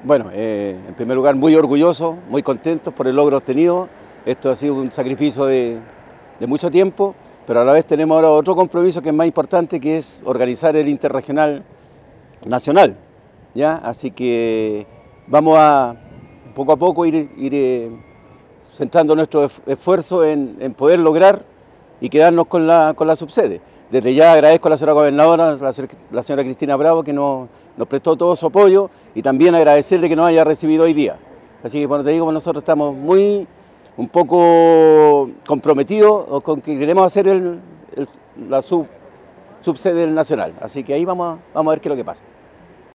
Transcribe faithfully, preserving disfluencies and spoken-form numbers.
Bueno, eh, en primer lugar, muy orgullosos, muy contentos por el logro obtenido. Esto ha sido un sacrificio de, de mucho tiempo, pero a la vez tenemos ahora otro compromiso que es más importante, que es organizar el Interregional Nacional, ¿ya? Así que vamos a, poco a poco, ir, ir eh, centrando nuestro esfuerzo en, en poder lograr y quedarnos con la, con la subsede. Desde ya agradezco a la señora gobernadora, la, la señora Cristina Bravo, que nos, nos prestó todo su apoyo, y también agradecerle que nos haya recibido hoy día. Así que, bueno, te digo, nosotros estamos muy, un poco comprometidos con que queremos hacer el, el, la sub, subsede del Nacional. Así que ahí vamos, vamos a ver qué es lo que pasa.